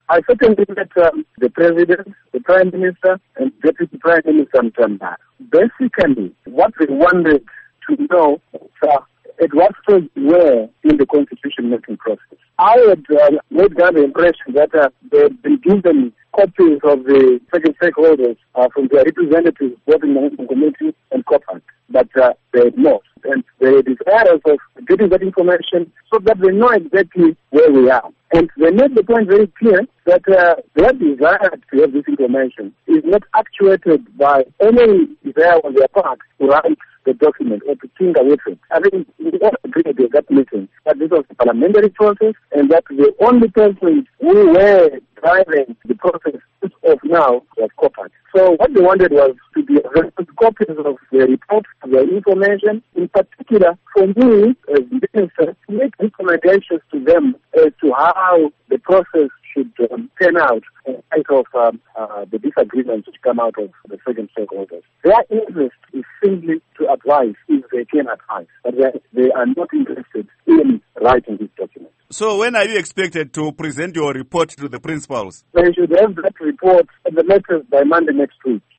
I certainly met the President, the Prime Minister, and Deputy Prime Minister Mtanda. Basically, what they wanted to know at what stage we were in the constitution-making process. I had made the impression that they had been given copies of the second stakeholders from their representatives, both in the National Committee and COPAC, but they had not. And they desire of getting that information so that they know exactly where we are. And they made the point very clear that their desire to have this information is not actuated by any desire on their part to write the document or to tinker with it. I think we all agreed at that meeting that this was a parliamentary process and that the only person who were driving the process of now was COPAC. So what they wanted was to be copies of the reports, the information, in particular for me as minister to make recommendations to them as to how the process should turn out in light of the disagreements which come out of the second stakeholders. Their interest is simply to advise if they can advise, but they are not interested in writing this document. So when are you expected to present your report to the principals? They should have that report at the latest by Monday next week.